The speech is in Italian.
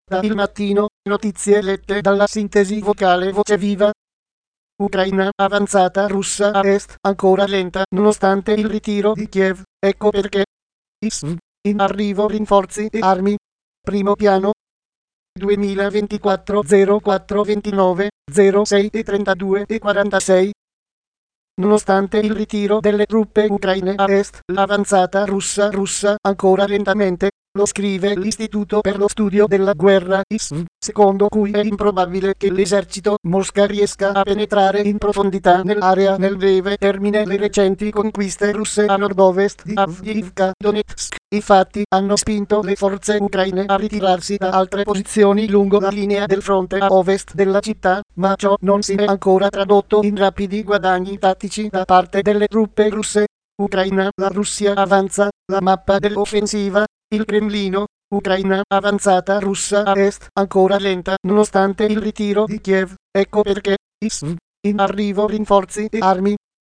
Da Il Mattino, notizie lette dalla sintesi vocale Voce Viva. Ucraina avanzata russa a est ancora lenta nonostante il ritiro di Kiev, ecco perché. ISV, in arrivo rinforzi e armi. Primo piano. 2024 04 29 06 e 32 e 46. Nonostante il ritiro delle truppe ucraine a est, l'avanzata russa ancora lentamente, lo scrive l'Istituto per lo studio della guerra ISV, secondo cui è improbabile che l'esercito Mosca riesca a penetrare in profondità nell'area nel breve termine. Le recenti conquiste russe a nord-ovest di Avdiivka, Donetsk, infatti, hanno spinto le forze ucraine a ritirarsi da altre posizioni lungo la linea del fronte a ovest della città, ma ciò non si è ancora tradotto in rapidi guadagni tattici da parte delle truppe russe. Ucraina, la Russia avanza, la mappa dell'offensiva, il Cremlino. Ucraina avanzata russa a est ancora lenta nonostante il ritiro di Kiev, ecco perché. ISV, in arrivo rinforzi e armi.